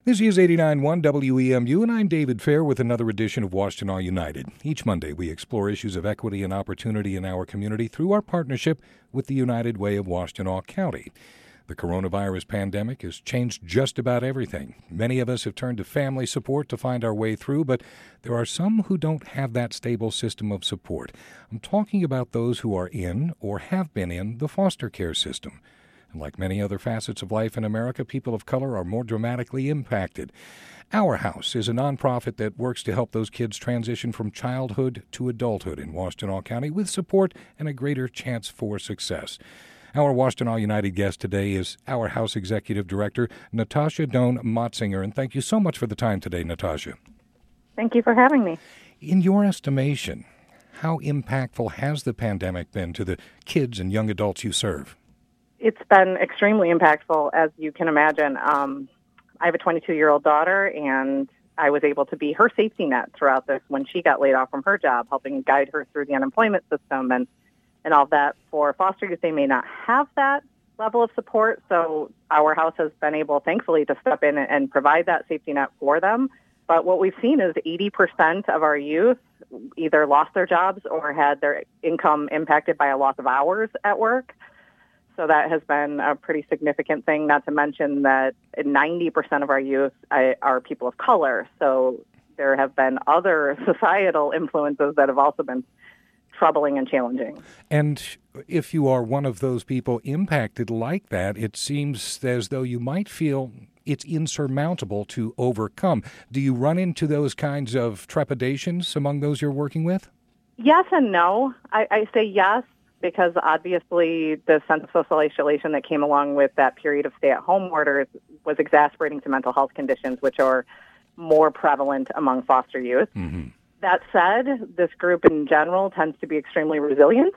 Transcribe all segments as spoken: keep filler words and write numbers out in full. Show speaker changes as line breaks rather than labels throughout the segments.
This is eighty-nine point one W E M U, and I'm David Fair with another edition of Washtenaw United. Each Monday, we explore issues of equity and opportunity in our community through our partnership with the United Way of Washtenaw County. The coronavirus pandemic has changed just about everything. Many of us have turned to family support to find our way through, but there are some who don't have that stable system of support. I'm talking about those who are in or have been in the foster care system. And like many other facets of life in America, people of color are more dramatically impacted. Our House is a nonprofit that works to help those kids transition from childhood to adulthood in Washtenaw County with support and a greater chance for success. Our Washtenaw United guest today is Our House Executive Director, Natasha Doan Motzinger. And thank you so much for the time today, Natasha.
Thank you for having me.
In your estimation, how impactful has the pandemic been to the kids and young adults you serve?
It's been extremely impactful, as you can imagine. Um, I have a twenty-two-year-old daughter, and I was able to be her safety net throughout this when she got laid off from her job, helping guide her through the unemployment system and, and all that. For foster youth, they may not have that level of support, so our house has been able, thankfully, to step in and provide that safety net for them. But what we've seen is eighty percent of our youth either lost their jobs or had their income impacted by a loss of hours at work. So that has been a pretty significant thing, not to mention that ninety percent of our youth are people of color. So there have been other societal influences that have also been troubling and challenging.
And if you are one of those people impacted like that, it seems as though you might feel it's insurmountable to overcome. Do you run into those kinds of trepidations among those you're working with?
Yes and no. I, I say yes, because obviously the sense of social isolation that came along with that period of stay-at-home orders was exacerbating to mental health conditions, which are more prevalent among foster youth. Mm-hmm. That said, this group in general tends to be extremely resilient.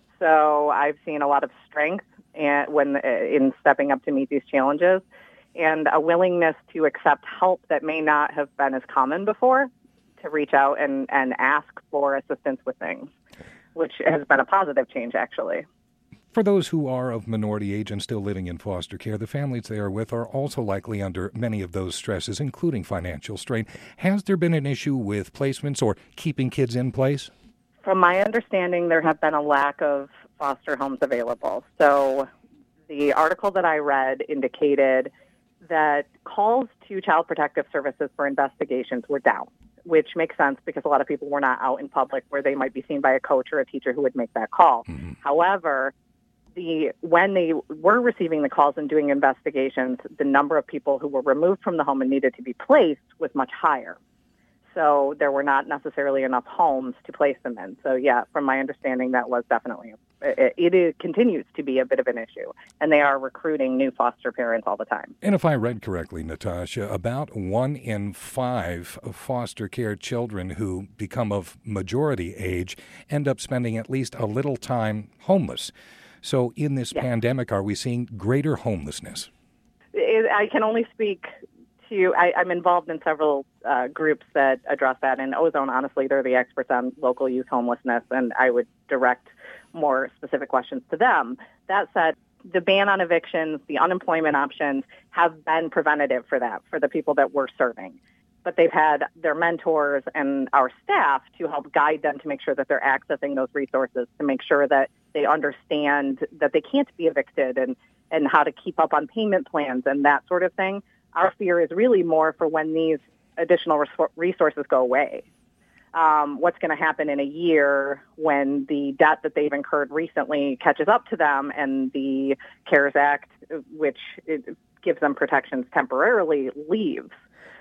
So I've seen a lot of strength and when in stepping up to meet these challenges and a willingness to accept help that may not have been as common before, to reach out and, and ask for assistance with things, which has been a positive change, actually.
For those who are of minority age and still living in foster care, the families they are with are also likely under many of those stresses, including financial strain. Has there been an issue with placements or keeping kids in place?
From my understanding, there have been a lack of foster homes available. So the article that I read indicated that calls to Child Protective Services for investigations were down, which makes sense because a lot of people were not out in public where they might be seen by a coach or a teacher who would make that call. Mm-hmm. However, the when they were receiving the calls and doing investigations, the number of people who were removed from the home and needed to be placed was much higher. So there were not necessarily enough homes to place them in. So, yeah, from my understanding, that was definitely, it, it is, continues to be a bit of an issue. And they are recruiting new foster parents all the time.
And if I read correctly, Natasha, about one in five foster care children who become of majority age end up spending at least a little time homeless. So in this yes. pandemic, are we seeing greater homelessness?
It, I can only speak to, I, I'm involved in several uh, groups that address that. In Ozone, honestly, they're the experts on local youth homelessness, and I would direct more specific questions to them. That said, the ban on evictions, the unemployment options have been preventative for that, for the people that we're serving. But they've had their mentors and our staff to help guide them to make sure that they're accessing those resources, to make sure that they understand that they can't be evicted and, and how to keep up on payment plans and that sort of thing. Our fear is really more for when these additional resources go away. Um, what's going to happen in a year when the debt that they've incurred recently catches up to them and the CARES Act, which gives them protections temporarily, leaves.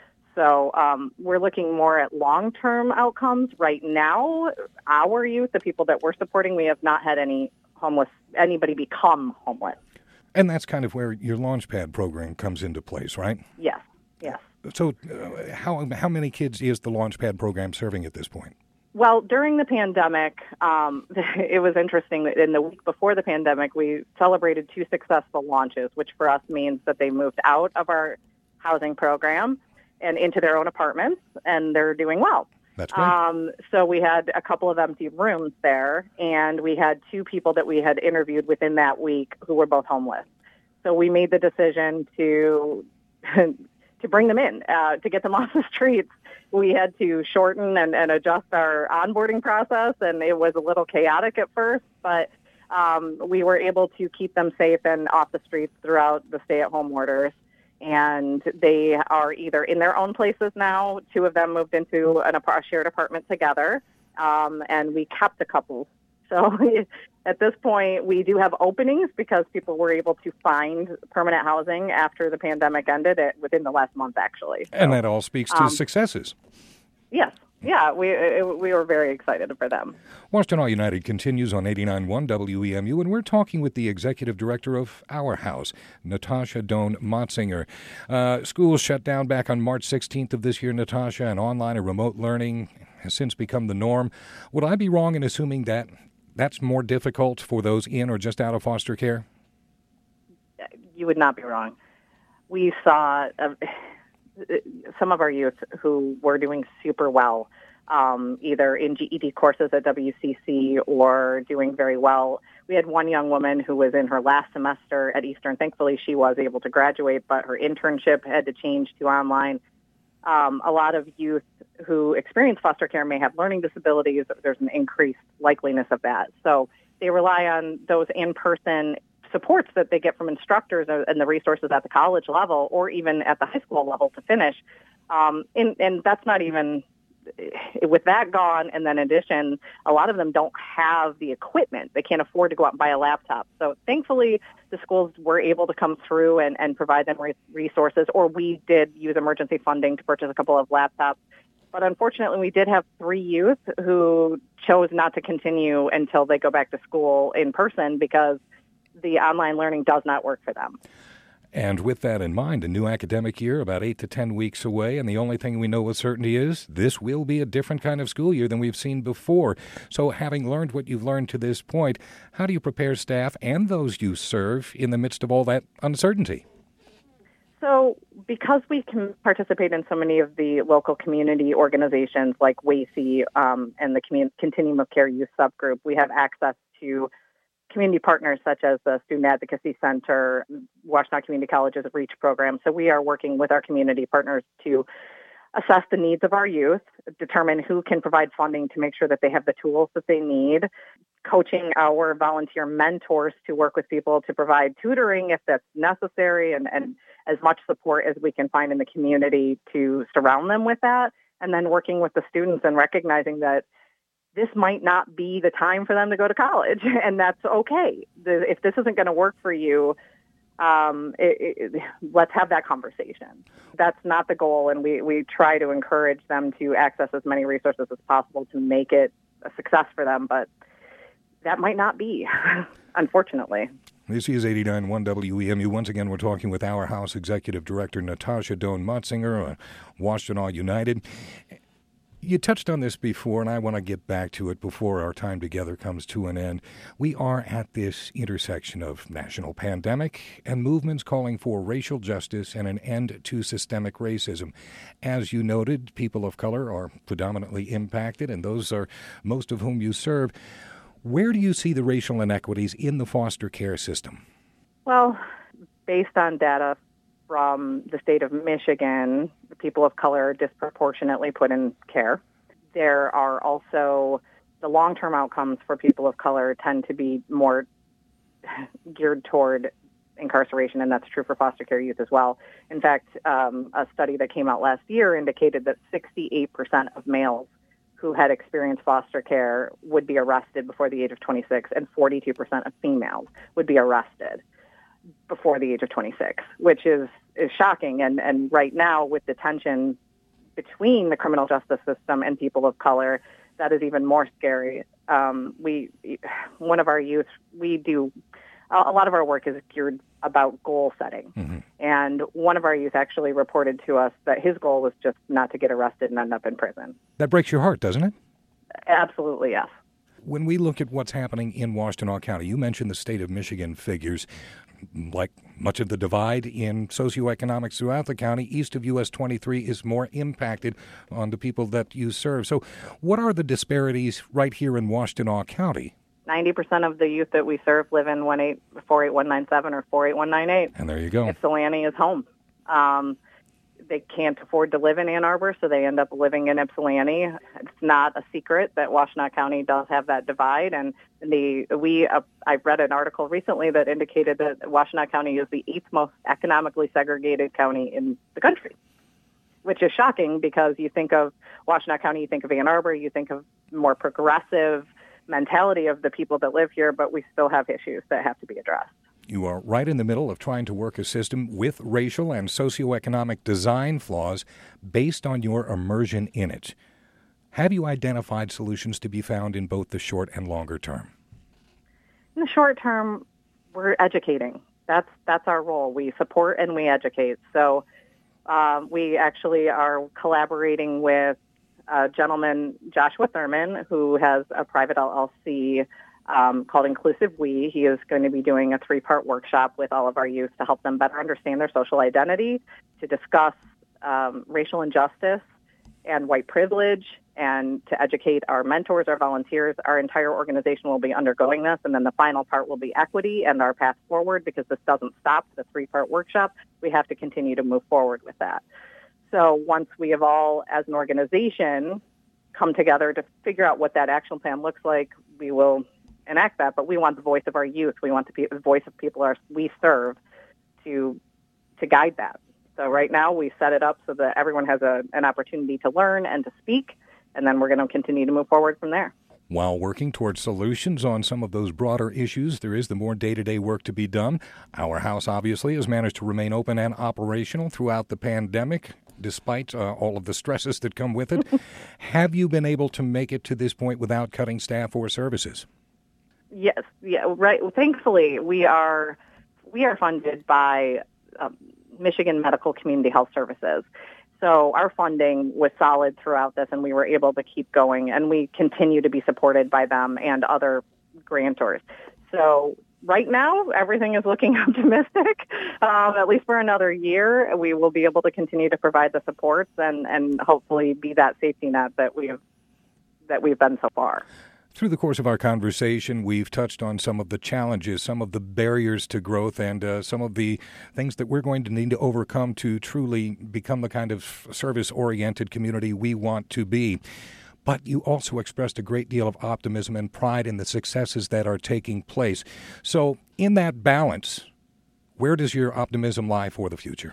So um, we're looking more at long-term outcomes. Right now, our youth, the people that we're supporting, we have not had any homeless, anybody become homeless.
And that's kind of where your Launchpad program comes into place, right?
Yes, yes.
So uh, how how many kids is the Launchpad program serving at this point?
Well, during the pandemic, um, it was interesting that in the week before the pandemic, we celebrated two successful launches, which for us means that they moved out of our housing program and into their own apartments, and they're doing well.
That's great.
Um, so we had a couple of empty rooms there, and we had two people that we had interviewed within that week who were both homeless. So we made the decision to to bring them in, uh, to get them off the streets. We had to shorten and, and adjust our onboarding process, and it was a little chaotic at first, but um, we were able to keep them safe and off the streets throughout the stay-at-home orders. And they are either in their own places now. Two of them moved into an, a shared apartment together, um, and we kept a couple. So at this point, we do have openings because people were able to find permanent housing after the pandemic ended it, within the last month, actually. So,
and that all speaks to um, successes.
Yes. Yeah, we it, we were very excited for them.
Washtenaw United continues on eighty-nine point one W E M U, and we're talking with the executive director of Our House, Natasha Doan Motzinger. Uh, schools shut down back on March sixteenth of this year, Natasha, and online and remote learning has since become the norm. Would I be wrong in assuming that that's more difficult for those in or just out of foster care?
You would not be wrong. We saw Uh, some of our youth who were doing super well, um, either in G E D courses at W C C or doing very well. We had one young woman who was in her last semester at Eastern. Thankfully, she was able to graduate, but her internship had to change to online. Um, a lot of youth who experience foster care may have learning disabilities. There's an increased likeliness of that. So they rely on those in-person supports that they get from instructors and the resources at the college level or even at the high school level to finish. Um, and, and that's not even, with that gone, and then in addition, a lot of them don't have the equipment. They can't afford to go out and buy a laptop. So thankfully, the schools were able to come through and, and provide them resources, or we did use emergency funding to purchase a couple of laptops. But unfortunately, we did have three youth who chose not to continue until they go back to school in person because the online learning does not work for them.
And with that in mind, a new academic year about eight to ten weeks away, and the only thing we know with certainty is this will be a different kind of school year than we've seen before. So having learned what you've learned to this point, how do you prepare staff and those you serve in the midst of all that uncertainty?
So because we can participate in so many of the local community organizations like W A C I um, and the Commun- Continuum of Care Youth Subgroup, we have access to community partners such as the Student Advocacy Center, Washtenaw Community College's REACH program. So we are working with our community partners to assess the needs of our youth, determine who can provide funding to make sure that they have the tools that they need, coaching our volunteer mentors to work with people to provide tutoring if that's necessary, and, and as much support as we can find in the community to surround them with that, and then working with the students and recognizing that this might not be the time for them to go to college, and that's okay. The, if this isn't going to work for you, um, it, it, let's have that conversation. That's not the goal, and we, we try to encourage them to access as many resources as possible to make it a success for them, but that might not be, unfortunately.
This is eighty-nine point one W E M U. Once again, we're talking with Our House Executive Director Natasha Doan Motzinger, uh, Washtenaw United. You touched on this before, and I want to get back to it before our time together comes to an end. We are at this intersection of national pandemic and movements calling for racial justice and an end to systemic racism. As you noted, people of color are predominantly impacted, and those are most of whom you serve. Where do you see the racial inequities in the foster care system?
Well, based on data from the state of Michigan, the people of color are disproportionately put in care. There are also the long-term outcomes for people of color tend to be more geared toward incarceration, and that's true for foster care youth as well. In fact, um, a study that came out last year indicated that sixty-eight percent of males who had experienced foster care would be arrested before the age of twenty-six, and forty-two percent of females would be arrested before the age of twenty-six, which is, is shocking. And, and right now, with the tension between the criminal justice system and people of color, that is even more scary. Um, we, one of our youth, we do, a lot of our work is geared about goal setting. Mm-hmm. And one of our youth actually reported to us that his goal was just not to get arrested and end up in prison.
That breaks your heart, doesn't it?
Absolutely, yes.
When we look at what's happening in Washtenaw County, you mentioned the state of Michigan figures. Like much of the divide in socioeconomics throughout the county, east of U S twenty-three is more impacted on the people that you serve. So what are the disparities right here in Washtenaw County?
ninety percent of the youth that we serve live in four eight one nine seven or four eight one nine eight.
And there you go.
Ypsilanti is home. Um, they can't afford to live in Ann Arbor, so they end up living in Ypsilanti. It's not a secret that Washtenaw County does have that divide, and the we uh, I read an article recently that indicated that Washtenaw County is the eighth most economically segregated county in the country, which is shocking because you think of Washtenaw County, you think of Ann Arbor, you think of more progressive mentality of the people that live here, but we still have issues that have to be addressed.
You are right in the middle of trying to work a system with racial and socioeconomic design flaws based on your immersion in it. Have you identified solutions to be found in both the short and longer term?
In the short term, we're educating. That's that's our role. We support and we educate. So um, we actually are collaborating with a gentleman, Joshua Thurman, who has a private L L C Um, called Inclusive We. He is going to be doing a three-part workshop with all of our youth to help them better understand their social identity, to discuss um, racial injustice and white privilege, and to educate our mentors, our volunteers. Our entire organization will be undergoing this, and then the final part will be equity and our path forward, because this doesn't stop the three-part workshop. We have to continue to move forward with that. So once we have all, as an organization, come together to figure out what that action plan looks like, we will enact that, but we want the voice of our youth. We want the, the voice of people our, we serve to to guide that. So right now we set it up so that everyone has a, an opportunity to learn and to speak, and then we're going to continue to move forward from there.
While working towards solutions on some of those broader issues, there is the more day-to-day work to be done. Our house obviously has managed to remain open and operational throughout the pandemic, despite uh, all of the stresses that come with it. Have you been able to make it to this point without cutting staff or services?
Yes, yeah, right. Thankfully, we are we are funded by um, Michigan Medical Community Health Services. So our funding was solid throughout this, and we were able to keep going, and we continue to be supported by them and other grantors. So right now, everything is looking optimistic. Um, at least for another year, we will be able to continue to provide the supports and, and hopefully be that safety net that we have that we've been so far.
Through the course of our conversation, we've touched on some of the challenges, some of the barriers to growth, and uh, some of the things that we're going to need to overcome to truly become the kind of service-oriented community we want to be. But you also expressed a great deal of optimism and pride in the successes that are taking place. So in that balance, where does your optimism lie for the future?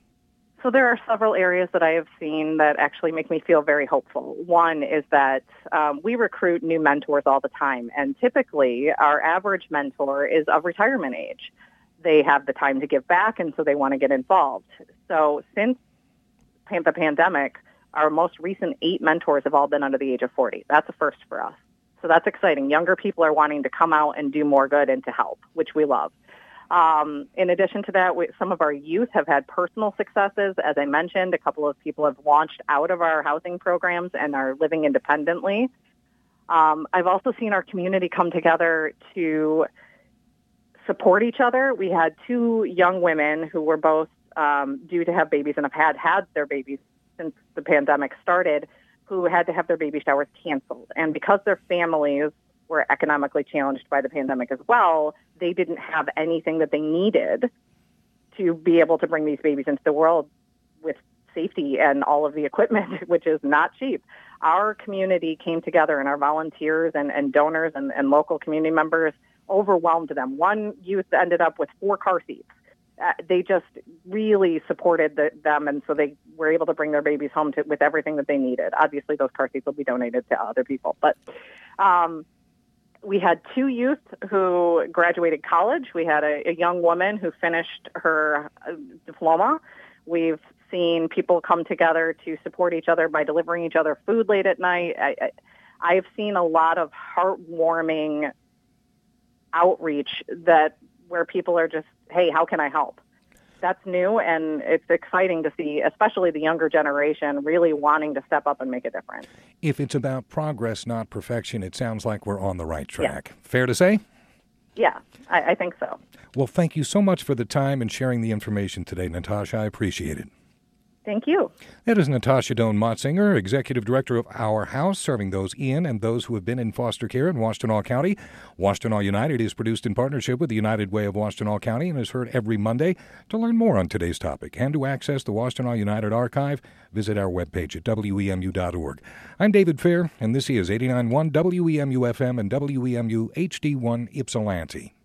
So there are several areas that I have seen that actually make me feel very hopeful. One is that um, we recruit new mentors all the time, and typically our average mentor is of retirement age. They have the time to give back, and so they want to get involved. So since the pandemic, our most recent eight mentors have all been under the age of forty. That's a first for us. So that's exciting. Younger people are wanting to come out and do more good and to help, which we love. Um, in addition to that, we, some of our youth have had personal successes. As I mentioned, a couple of people have launched out of our housing programs and are living independently. Um, I've also seen our community come together to support each other. We had two young women who were both um, due to have babies and have had had their babies since the pandemic started, who had to have their baby showers canceled. And because their families were economically challenged by the pandemic as well, they didn't have anything that they needed to be able to bring these babies into the world with safety and all of the equipment, which is not cheap. Our community came together, and our volunteers and, and donors and, and local community members overwhelmed them. One youth ended up with four car seats. Uh, they just really supported the, them, and so they were able to bring their babies home to, with everything that they needed. Obviously, those car seats will be donated to other people, but um, we had two youth who graduated college. We had a, a young woman who finished her uh, diploma. We've seen people come together to support each other by delivering each other food late at night. I, I, I've seen a lot of heartwarming outreach that where people are just, hey, how can I help? That's new, and it's exciting to see, especially the younger generation, really wanting to step up and make a difference.
If it's about progress, not perfection, it sounds like we're on the right track. Yeah. Fair to say?
Yeah, I, I think so.
Well, thank you so much for the time and sharing the information today, Natasha. I appreciate it.
Thank you.
That is Natasha Doan Motzinger, Executive Director of Our House, serving those in and those who have been in foster care in Washtenaw County. Washtenaw United is produced in partnership with the United Way of Washtenaw County and is heard every Monday. To learn more on today's topic and to access the Washtenaw United archive, visit our webpage at W E M U dot org. I'm David Fair, and this is eighty-nine point one W E M U F M and W E M U H D one Ypsilanti.